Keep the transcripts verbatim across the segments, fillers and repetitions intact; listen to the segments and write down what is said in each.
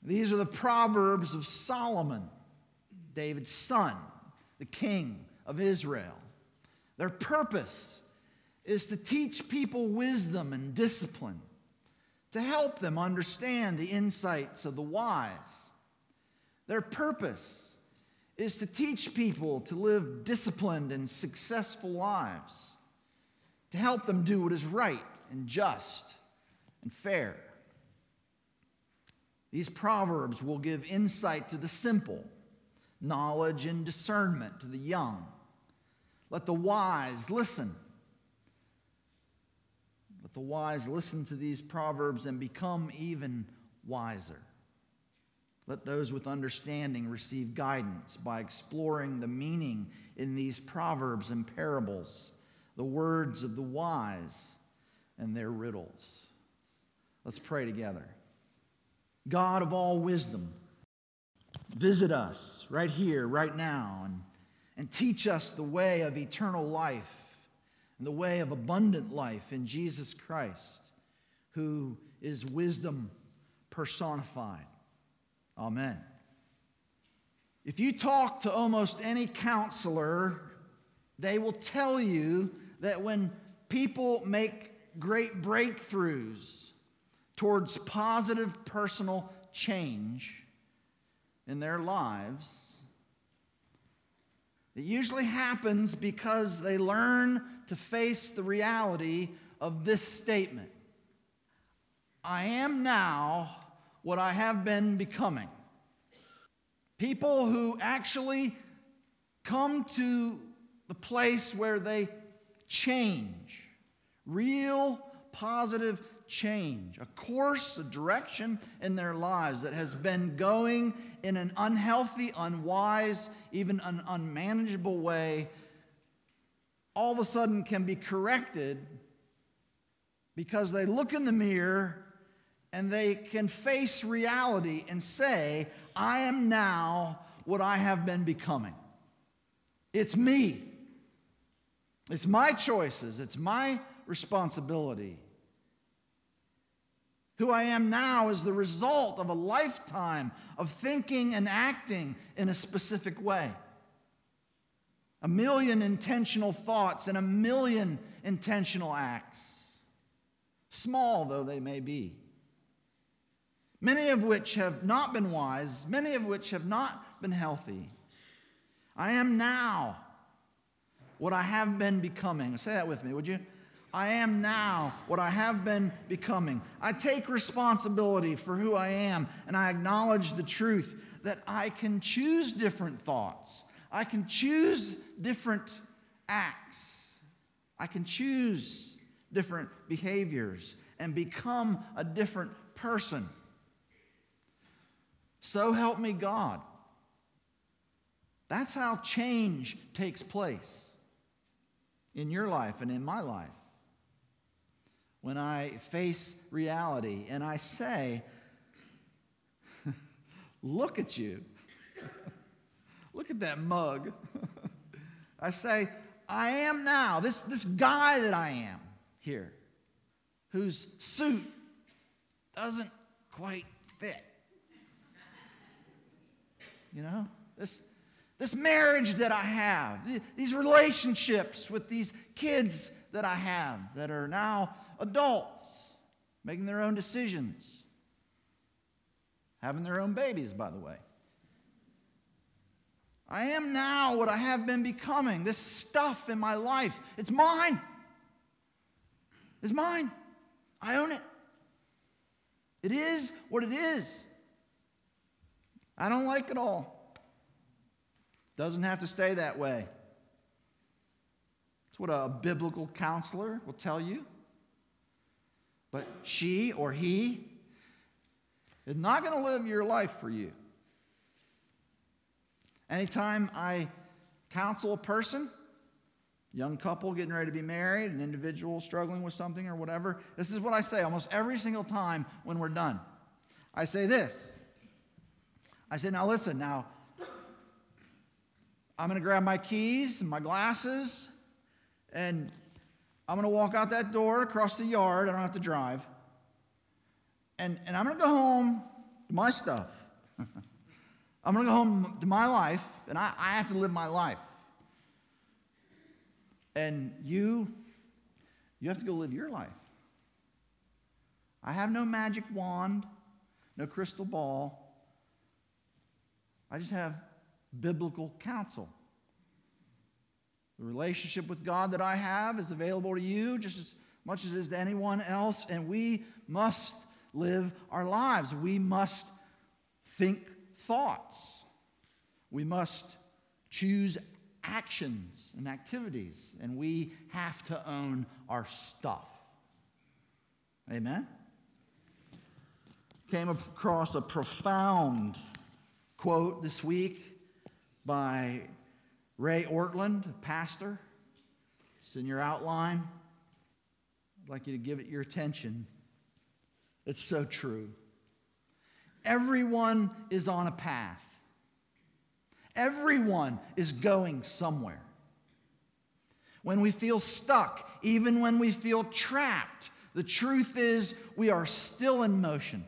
These are the Proverbs of Solomon, David's son, the king of Israel. Their purpose is to teach people wisdom and discipline, to help them understand the insights of the wise. Their purpose is to teach people to live disciplined and successful lives, to help them do what is right and just and fair. These proverbs will give insight to the simple, knowledge and discernment to the young. Let the wise listen. Let the wise listen to these proverbs and become even wiser. Let those with understanding receive guidance by exploring the meaning in these proverbs and parables, the words of the wise and their riddles. Let's pray together. God of all wisdom, visit us right here, right now, and, and teach us the way of eternal life and the way of abundant life in Jesus Christ, who is wisdom personified. Amen. If you talk to almost any counselor, they will tell you that when people make great breakthroughs towards positive personal change in their lives, it usually happens because they learn to face the reality of this statement: I am now what I have been becoming. People who actually come to the place where they change, real positive change, a course, a direction in their lives that has been going in an unhealthy, unwise, even an unmanageable way, all of a sudden can be corrected because they look in the mirror and they can face reality and say, I am now what I have been becoming. It's me. It's my choices. It's my responsibility. Who I am now is the result of a lifetime of thinking and acting in a specific way. A million intentional thoughts and a million intentional acts, small though they may be. Many of which have not been wise, many of which have not been healthy. I am now what I have been becoming. Say that with me, would you? I am now what I have been becoming. I take responsibility for who I am, and I acknowledge the truth that I can choose different thoughts. I can choose different acts. I can choose different behaviors and become a different person. So help me God. That's how change takes place in your life and in my life. When I face reality and I say, look at you. Look at that mug. I say, I am now, this, this guy that I am here, whose suit doesn't quite fit. You know, this, this marriage that I have, these relationships with these kids that I have that are now adults, making their own decisions, having their own babies, by the way. I am now what I have been becoming. This stuff in my life, it's mine. It's mine. I own it. It is what it is. I don't like it all. Doesn't have to stay that way. It's what a biblical counselor will tell you. But she or he is not going to live your life for you. Anytime I counsel a person, young couple getting ready to be married, an individual struggling with something or whatever, this is what I say almost every single time when we're done. I say this. I say, now listen, now, I'm going to grab my keys and my glasses, and I'm going to walk out that door across the yard. I don't have to drive. And, and I'm going to go home to my stuff. I'm going to go home to my life, and I, I have to live my life. And you, you have to go live your life. I have no magic wand, no crystal ball. I just have biblical counsel. The relationship with God that I have is available to you just as much as it is to anyone else, and we must live our lives. We must think thoughts. We must choose actions and activities, and we have to own our stuff. Amen? Came across a profound quote this week by Ray Ortland, a pastor. It's in your outline. I'd like you to give it your attention. It's so true. Everyone is on a path. Everyone is going somewhere. When we feel stuck, even when we feel trapped, the truth is we are still in motion.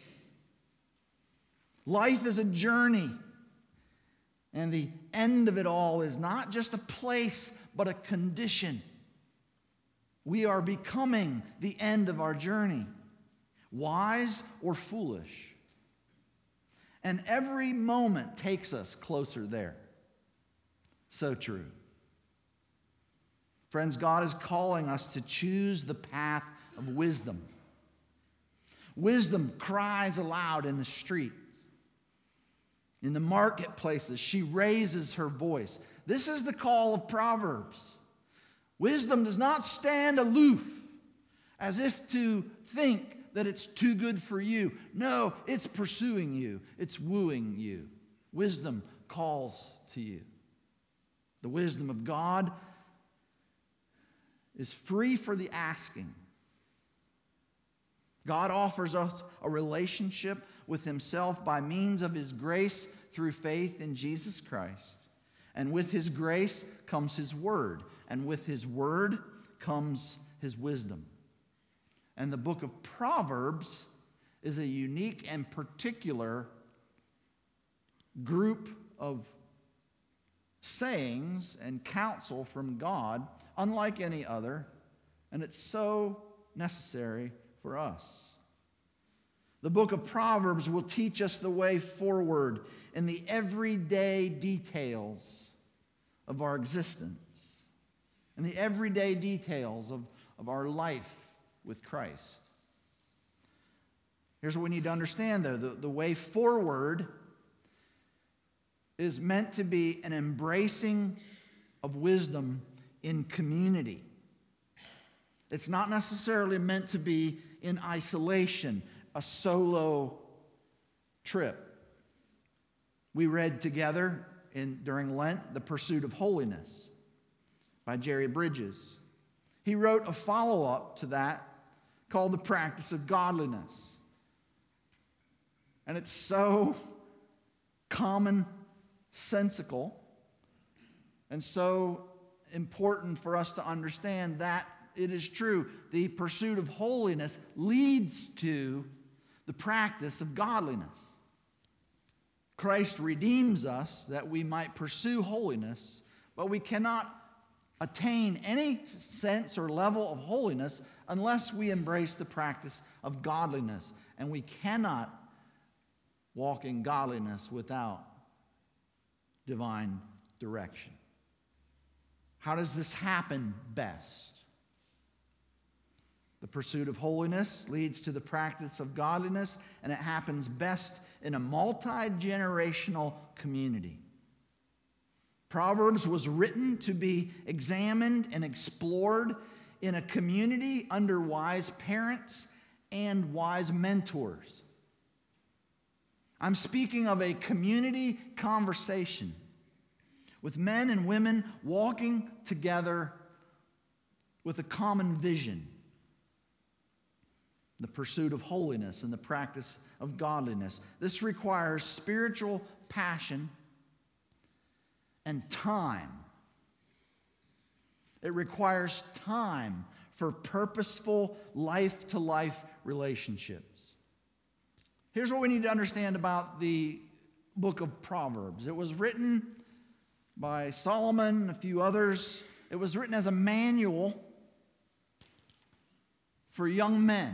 Life is a journey, and the end of it all is not just a place, but a condition. We are becoming the end of our journey, wise or foolish. And every moment takes us closer there. So true. Friends, God is calling us to choose the path of wisdom. Wisdom cries aloud in the streets. In the marketplaces, she raises her voice. This is the call of Proverbs. Wisdom does not stand aloof as if to think that it's too good for you. No, it's pursuing you. It's wooing you. Wisdom calls to you. The wisdom of God is free for the asking. God offers us a relationship with himself by means of his grace through faith in Jesus Christ. And with his grace comes his word. And with his word comes his wisdom. And the book of Proverbs is a unique and particular group of sayings and counsel from God, unlike any other, and it's so necessary for us. The book of Proverbs will teach us the way forward in the everyday details of our existence, in the everyday details of, of our life with Christ. Here's what we need to understand, though. The, the way forward is meant to be an embracing of wisdom in community. It's not necessarily meant to be in isolation, a solo trip. We read together in, during Lent, The Pursuit of Holiness by Jerry Bridges. He wrote a follow-up to that called The Practice of Godliness. And it's so commonsensical and so important for us to understand that it is true. The pursuit of holiness leads to the practice of godliness. Christ redeems us that we might pursue holiness, but we cannot attain any sense or level of holiness unless we embrace the practice of godliness. And we cannot walk in godliness without divine direction. How does this happen best? The pursuit of holiness leads to the practice of godliness, and it happens best in a multi-generational community. Proverbs was written to be examined and explored in a community under wise parents and wise mentors. I'm speaking of a community conversation with men and women walking together with a common vision. The pursuit of holiness and the practice of godliness. This requires spiritual passion and time. It requires time for purposeful life-to-life relationships. Here's what we need to understand about the book of Proverbs. It was written by Solomon and a few others. It was written as a manual for young men.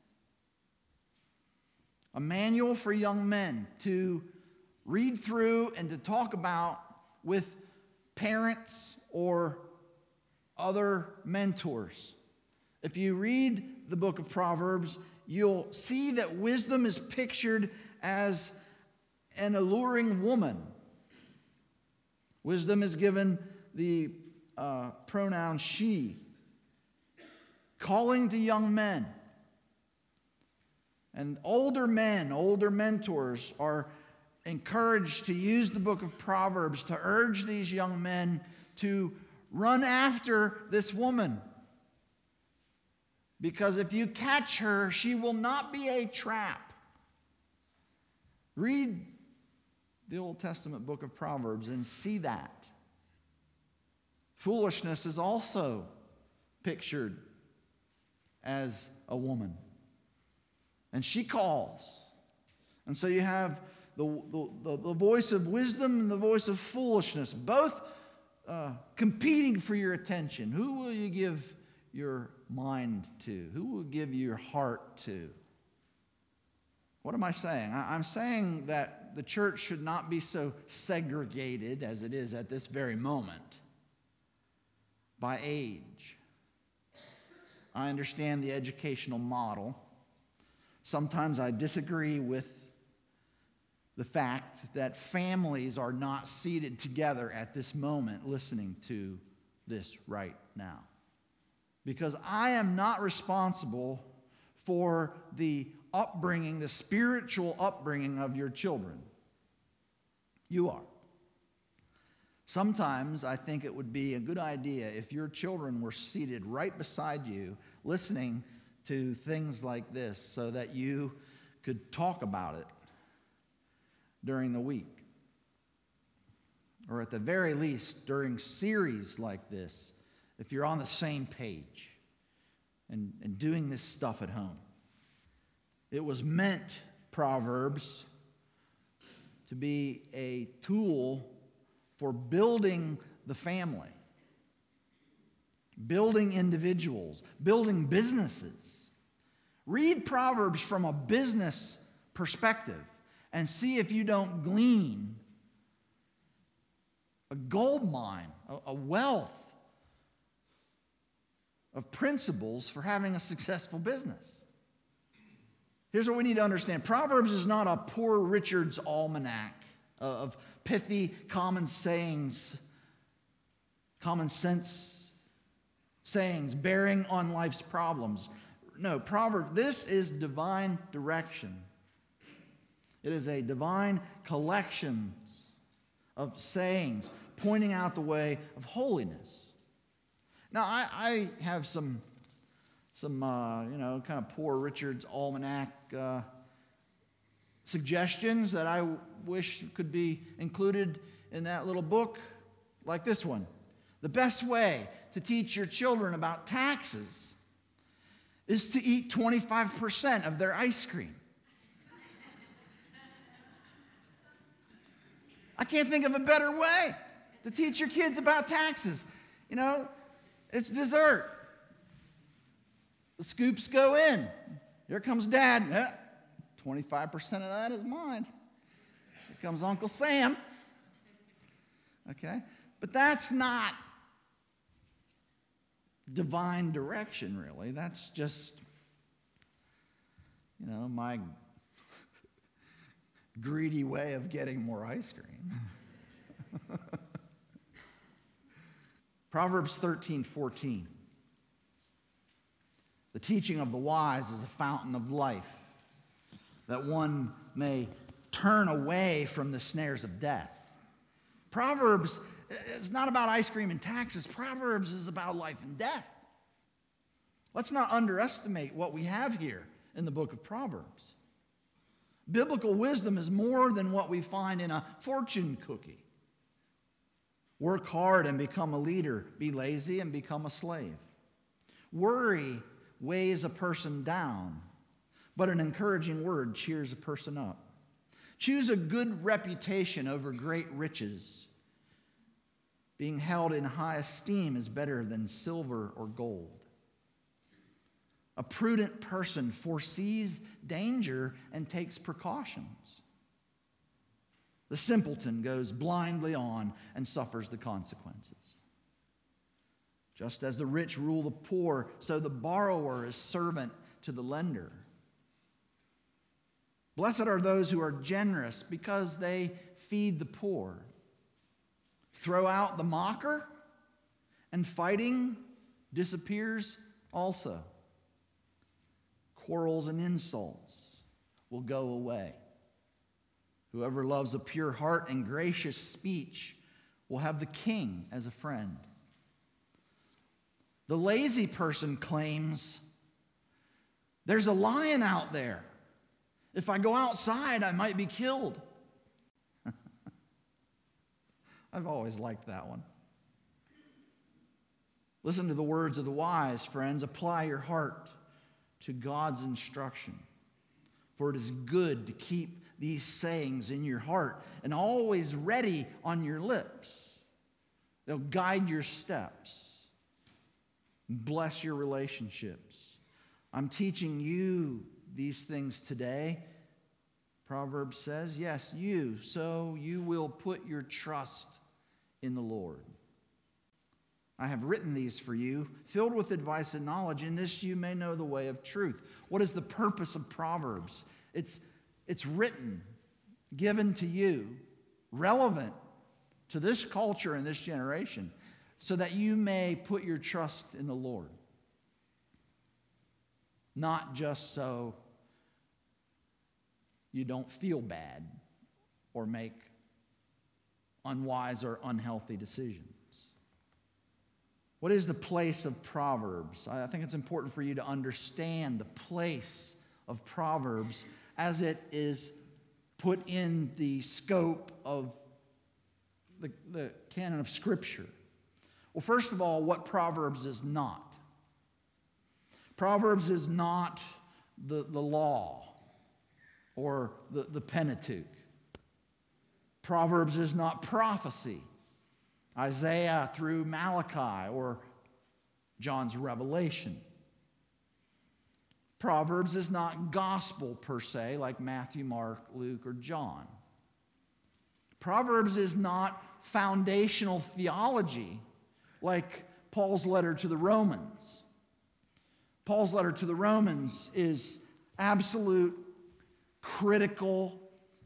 A manual for young men to read through and to talk about with parents or other mentors. If you read the book of Proverbs, you'll see that wisdom is pictured as an alluring woman. Wisdom is given the uh, pronoun she, calling to young men. And older men, older mentors are encouraged to use the book of Proverbs to urge these young men to run after this woman. Because if you catch her, she will not be a trap. Read the Old Testament book of Proverbs and see that. Foolishness is also pictured as a woman. And she calls. And so you have the, the, the voice of wisdom and the voice of foolishness, both uh, competing for your attention. Who will you give your mind to? Who will give your heart to? What am I saying? I'm saying that the church should not be so segregated as it is at this very moment by age. I understand the educational model. Sometimes I disagree with the fact that families are not seated together at this moment listening to this right now. Because I am not responsible for the upbringing, the spiritual upbringing of your children. You are. Sometimes I think it would be a good idea if your children were seated right beside you, listening to things like this, so that you could talk about it during the week. Or at the very least, during series like this, if you're on the same page and, and doing this stuff at home. It was meant, Proverbs, to be a tool for building the family, building individuals, building businesses. Read Proverbs from a business perspective and see if you don't glean a gold mine, a, a wealth of principles for having a successful business. Here's what we need to understand. Proverbs is not a Poor Richard's almanac of pithy common sayings, common sense sayings bearing on life's problems. No, Proverbs, this is divine direction. It is a divine collection of sayings pointing out the way of holiness. Now, I, I have some, some uh, you know, kind of Poor Richard's almanac uh, suggestions that I wish could be included in that little book, like this one. The best way to teach your children about taxes is to eat twenty-five percent of their ice cream. I can't think of a better way to teach your kids about taxes. You know, it's dessert. The scoops go in. Here comes Dad. Eh, twenty-five percent of that is mine. Here comes Uncle Sam. Okay? But that's not divine direction, really. That's just, you know, my greedy way of getting more ice cream. Proverbs thirteen fourteen. The teaching of the wise is a fountain of life, that one may turn away from the snares of death. Proverbs is not about ice cream and taxes. Proverbs is about life and death. Let's not underestimate what we have here in the book of Proverbs. Biblical wisdom is more than what we find in a fortune cookie. Work hard and become a leader. Be lazy and become a slave. Worry weighs a person down, but an encouraging word cheers a person up. Choose a good reputation over great riches. Being held in high esteem is better than silver or gold. A prudent person foresees danger and takes precautions. The simpleton goes blindly on and suffers the consequences. Just as the rich rule the poor, so the borrower is servant to the lender. Blessed are those who are generous because they feed the poor. Throw out the mocker, and fighting disappears also. Quarrels and insults will go away. Whoever loves a pure heart and gracious speech will have the king as a friend. The lazy person claims, there's a lion out there. If I go outside, I might be killed. I've always liked that one. Listen to the words of the wise, friends. Apply your heart to God's instruction. For it is good to keep these sayings in your heart and always ready on your lips. They'll guide your steps, bless your relationships. I'm teaching you these things today. Proverbs says, yes, you, so you will put your trust in the Lord. I have written these for you, filled with advice and knowledge. In this you may know the way of truth. What is the purpose of Proverbs? It's, it's written, given to you, relevant to this culture and this generation, so that you may put your trust in the Lord. Not just so you don't feel bad or make unwise or unhealthy decisions. What is the place of Proverbs? I think it's important for you to understand the place of Proverbs as it is put in the scope of the, the canon of Scripture. Well, first of all, what Proverbs is not. Proverbs is not the, the law or the, the Pentateuch. Proverbs is not prophecy, Isaiah through Malachi or John's Revelation. Proverbs is not gospel per se, like Matthew, Mark, Luke, or John. Proverbs is not foundational theology, like Paul's letter to the Romans. Paul's letter to the Romans is absolute, critical,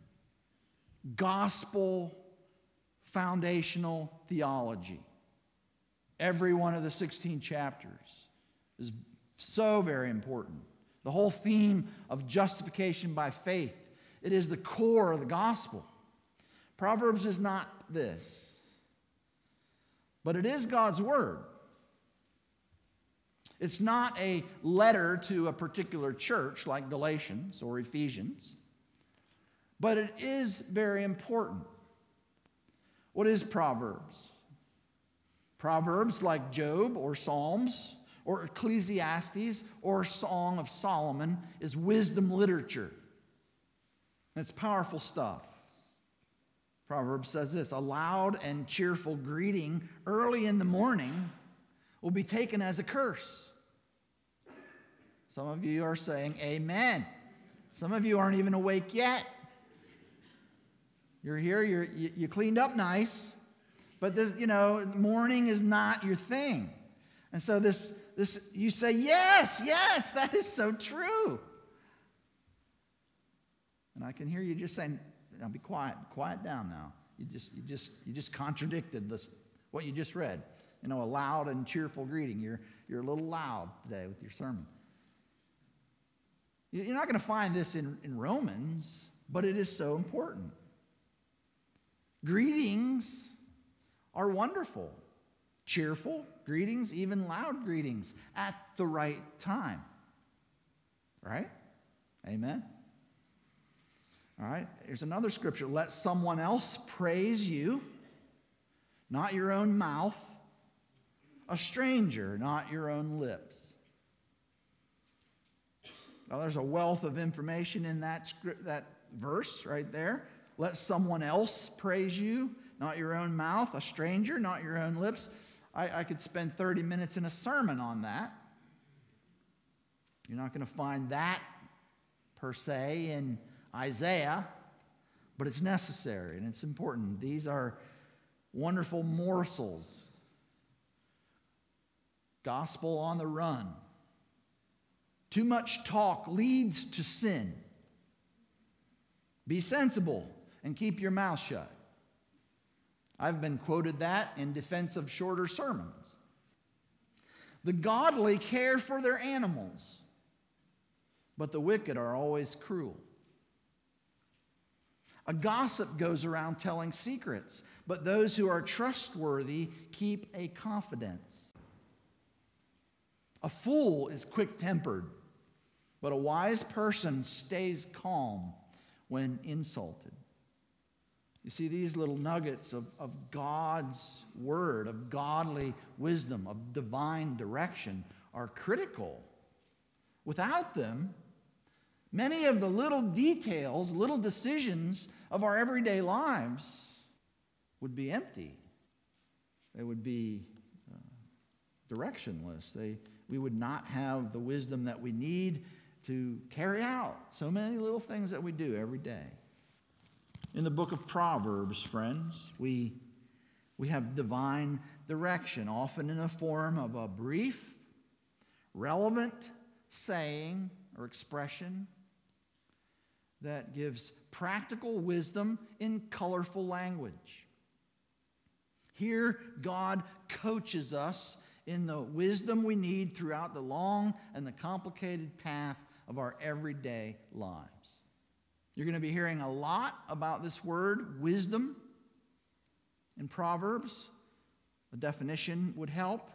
gospel, foundational theology. Every one of the sixteen chapters is so very important. The whole theme of justification by faith, it is the core of the gospel. Proverbs is not this, but it is God's word. It's not a letter to a particular church like Galatians or Ephesians, but it is very important. What is Proverbs? Proverbs, like Job or Psalms or Ecclesiastes or Song of Solomon, is wisdom literature. And it's powerful stuff. Proverbs says this: a loud and cheerful greeting early in the morning will be taken as a curse. Some of you are saying amen. Some of you aren't even awake yet. You're here, you're, you, you cleaned up nice, but this, you know, morning is not your thing. And so this, this, you say, yes, yes, that is so true. And I can hear you just saying, now be quiet, quiet down now. You just, you just, you just contradicted this, what you just read. You know, a loud and cheerful greeting. You're, you're a little loud today with your sermon. You're not going to find this in, in Romans, but it is so important. Greetings are wonderful. Cheerful greetings, even loud greetings at the right time. Right? Amen? All right, here's another scripture. Let someone else praise you, not your own mouth. A stranger, not your own lips. Now, there's a wealth of information in that script, that verse right there. Let someone else praise you, not your own mouth, a stranger, not your own lips. I, I could spend thirty minutes in a sermon on that. You're not going to find that per se in Isaiah, but it's necessary and it's important. These are wonderful morsels. Gospel on the run. Too much talk leads to sin. Be sensible and keep your mouth shut. I've been quoted that in defense of shorter sermons. The godly care for their animals, but the wicked are always cruel. A gossip goes around telling secrets, but those who are trustworthy keep a confidence. A fool is quick-tempered, but a wise person stays calm when insulted. You see, these little nuggets of, of God's word, of godly wisdom, of divine direction are critical. Without them, many of the little details, little decisions of our everyday lives would be empty. They would be uh, directionless. They, we would not have the wisdom that we need to carry out so many little things that we do every day. In the book of Proverbs, friends, we, we have divine direction, often in the form of a brief, relevant saying or expression that gives practical wisdom in colorful language. Here, God coaches us in the wisdom we need throughout the long and the complicated path of our everyday lives. You're going to be hearing a lot about this word, wisdom, in Proverbs. A definition would help.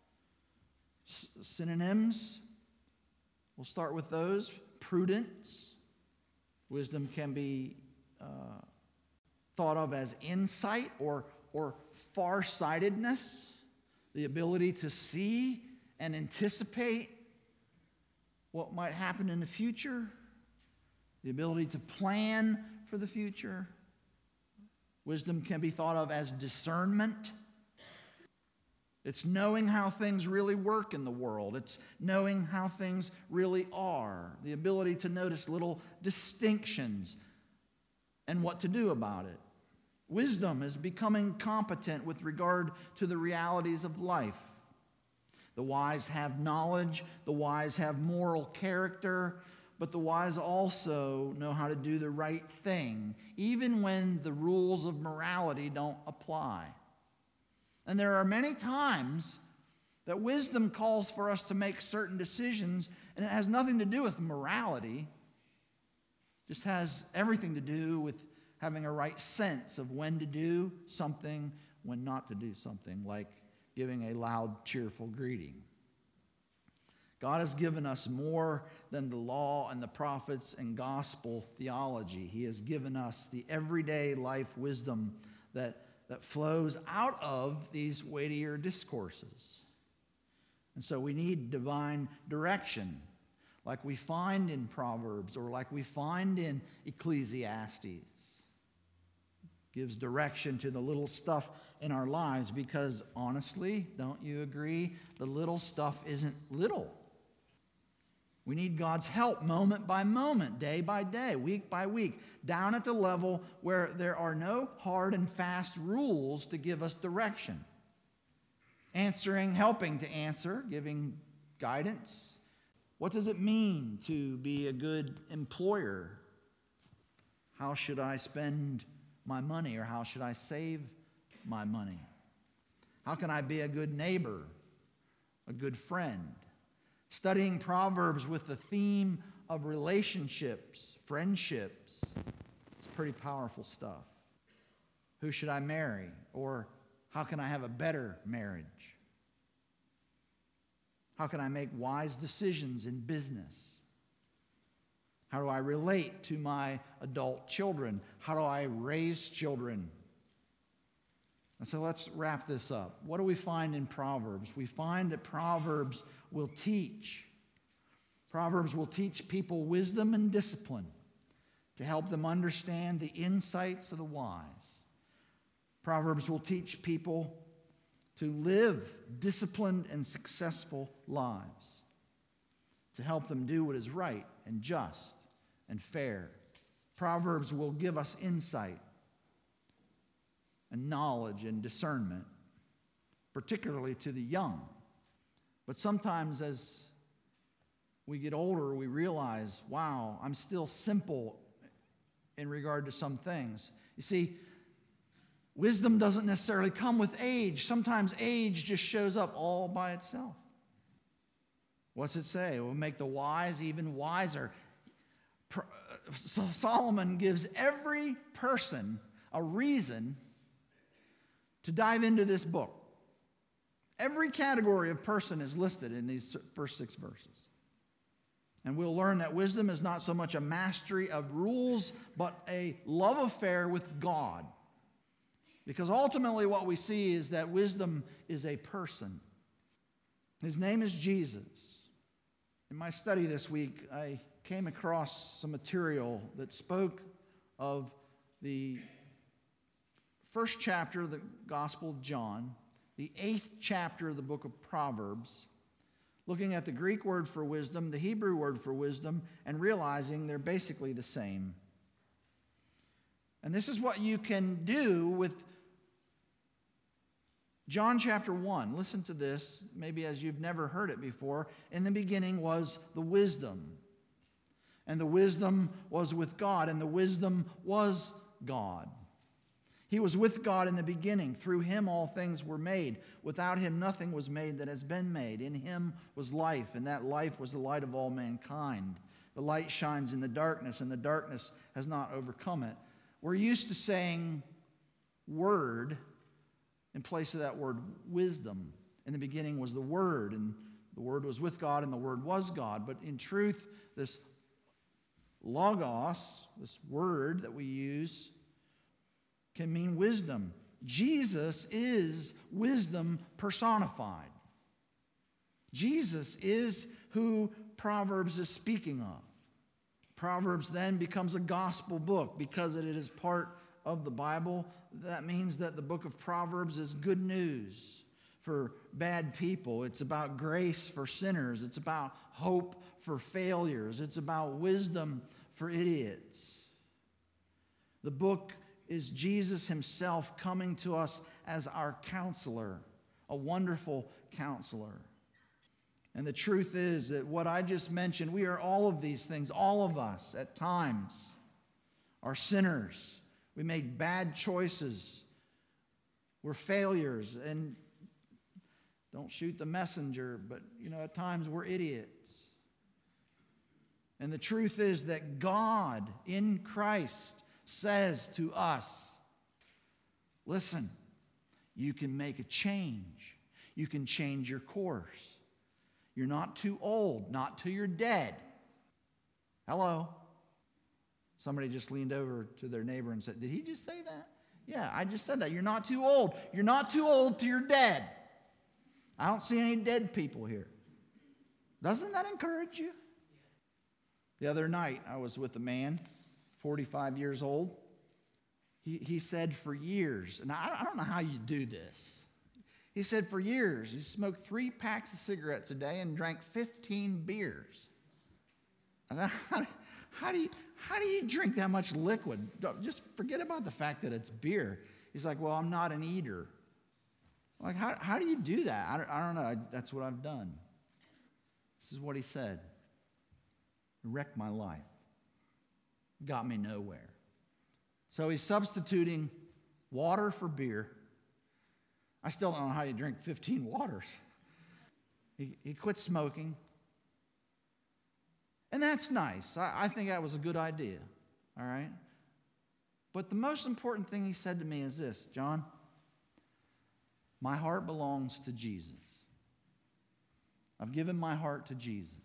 S- synonyms, we'll start with those. Prudence. Wisdom can be uh, thought of as insight or, or farsightedness, the ability to see and anticipate what might happen in the future, the ability to plan for the future. Wisdom can be thought of as discernment. It's knowing how things really work in the world. It's knowing how things really are. The ability to notice little distinctions and what to do about it. Wisdom is becoming competent with regard to the realities of life. The wise have knowledge. The wise have moral character. But the wise also know how to do the right thing, even when the rules of morality don't apply. And there are many times that wisdom calls for us to make certain decisions, and it has nothing to do with morality. It just has everything to do with having a right sense of when to do something, when not to do something, like giving a loud, cheerful greeting. God has given us more than the law and the prophets and gospel theology. He has given us the everyday life wisdom that, that flows out of these weightier discourses. And so we need divine direction, like we find in Proverbs or like we find in Ecclesiastes. It gives direction to the little stuff in our lives because, honestly, don't you agree? The little stuff isn't little. We need God's help moment by moment, day by day, week by week, down at the level where there are no hard and fast rules to give us direction. Answering, helping to answer, giving guidance. What does it mean to be a good employer? How should I spend my money, or how should I save my money? How can I be a good neighbor, a good friend? Studying Proverbs with the theme of relationships, friendships, it's pretty powerful stuff. Who should I marry? Or how can I have a better marriage? How can I make wise decisions in business? How do I relate to my adult children? How do I raise children? And so let's wrap this up. What do we find in Proverbs? We find that Proverbs will teach. Proverbs will teach people wisdom and discipline. to help them understand the insights of the wise. Proverbs will teach people to live disciplined and successful lives, to help them do what is right and just and fair. Proverbs will give us insight and knowledge and discernment, particularly to the young. But sometimes as we get older, we realize, wow, I'm still simple in regard to some things. You see, wisdom doesn't necessarily come with age. Sometimes age just shows up all by itself. What's it say? It will make the wise even wiser. Solomon gives every person a reason to dive into this book. Every category of person is listed in these first six verses. And we'll learn that wisdom is not so much a mastery of rules, but a love affair with God. Because ultimately what we see is that wisdom is a person. His name is Jesus. In my study this week, I came across some material that spoke of the first chapter of the Gospel of John, the eighth chapter of the book of Proverbs, looking at the Greek word for wisdom, the Hebrew word for wisdom, and realizing they're basically the same. And this is what you can do with John chapter one. Listen to this, maybe as you've never heard it before. In the beginning was the wisdom, and the wisdom was with God, and the wisdom was God. He was with God in the beginning. Through him all things were made. Without him nothing was made that has been made. In him was life, and that life was the light of all mankind. The light shines in the darkness, and the darkness has not overcome it. We're used to saying word in place of that word wisdom. In the beginning was the Word, and the Word was with God, and the Word was God. But in truth, this logos, this word that we use, can mean wisdom. Jesus is wisdom personified. Jesus is who Proverbs is speaking of. Proverbs then becomes a gospel book because it is part of the Bible. That means that the book of Proverbs is good news for bad people. It's about grace for sinners. It's about hope for failures. It's about wisdom for idiots. The book is Jesus himself coming to us as our counselor, a wonderful counselor. And the truth is that what I just mentioned, we are all of these things. All of us at times are sinners. We made bad choices. We're failures. And don't shoot the messenger, but you know, at times we're idiots. And the truth is that God in Christ says to us, listen, you can make a change. You can change your course. You're not too old, not till you're dead. Hello? Somebody just leaned over to their neighbor and said, did he just say that? Yeah, I just said that. You're not too old. You're not too old till you're dead. I don't see any dead people here. Doesn't that encourage you? The other night, I was with a man, forty-five years old. He, he said for years, and I, I don't know how you do this. He said for years, he smoked three packs of cigarettes a day and drank fifteen beers. I said, how, how, do you, how do you drink that much liquid? Just forget about the fact that it's beer. He's like, well, I'm not an eater. I'm like, how, how do you do that? I don't, I don't know. I, that's what I've done. This is what he said. It wrecked my life. Got me nowhere. So he's substituting water for beer. I still don't know how you drink fifteen waters. He, he quit smoking. And that's nice. I, I think that was a good idea. All right? But the most important thing he said to me is this, John, my heart belongs to Jesus. I've given my heart to Jesus.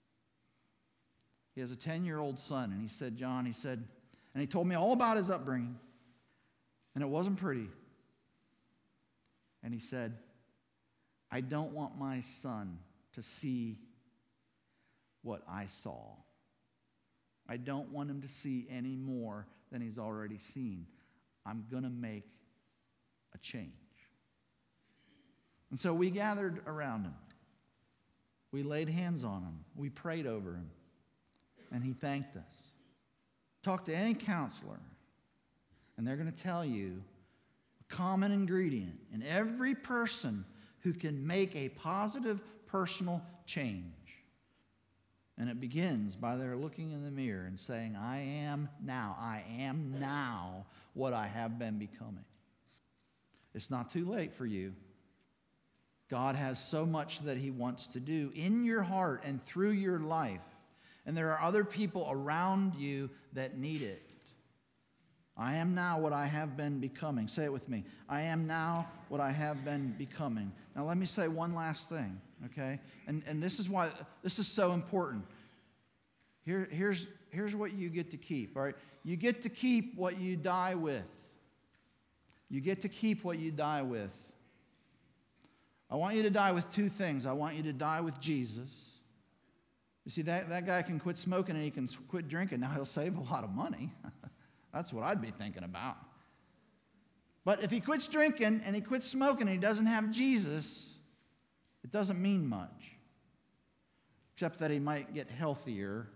He has a ten-year-old son, and he said, John, he said, and he told me all about his upbringing, and it wasn't pretty. And he said, I don't want my son to see what I saw. I don't want him to see any more than he's already seen. I'm going to make a change. And so we gathered around him. We laid hands on him. We prayed over him. And he thanked us. Talk to any counselor, and they're going to tell you a common ingredient in every person who can make a positive personal change. And it begins by their looking in the mirror and saying, I am now, I am now what I have been becoming. It's not too late for you. God has so much that he wants to do in your heart and through your life. And there are other people around you that need it. I am now what I have been becoming. Say it with me. I am now what I have been becoming. Now let me say one last thing, okay? And, and this is why this is so important. Here, here's, here's what you get to keep, all right? You get to keep what you die with. You get to keep what you die with. I want you to die with two things. I want you to die with Jesus. You see, that, that guy can quit smoking and he can quit drinking. Now, he'll save a lot of money. That's what I'd be thinking about. But if he quits drinking and he quits smoking and he doesn't have Jesus, it doesn't mean much. Except that he might get healthier.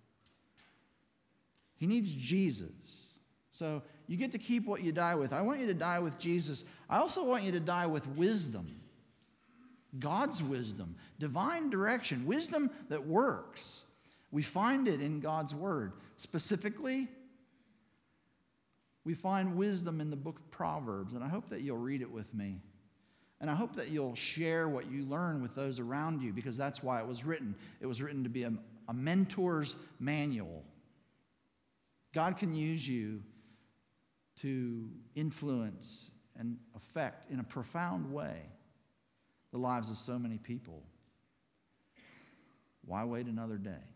He needs Jesus. So you get to keep what you die with. I want you to die with Jesus. I also want you to die with wisdom. God's wisdom, divine direction, wisdom that works. We find it in God's Word. Specifically, we find wisdom in the book of Proverbs, and I hope that you'll read it with me. And I hope that you'll share what you learn with those around you, because that's why it was written. It was written to be a, a mentor's manual. God can use you to influence and affect in a profound way the lives of so many people. Why wait another day?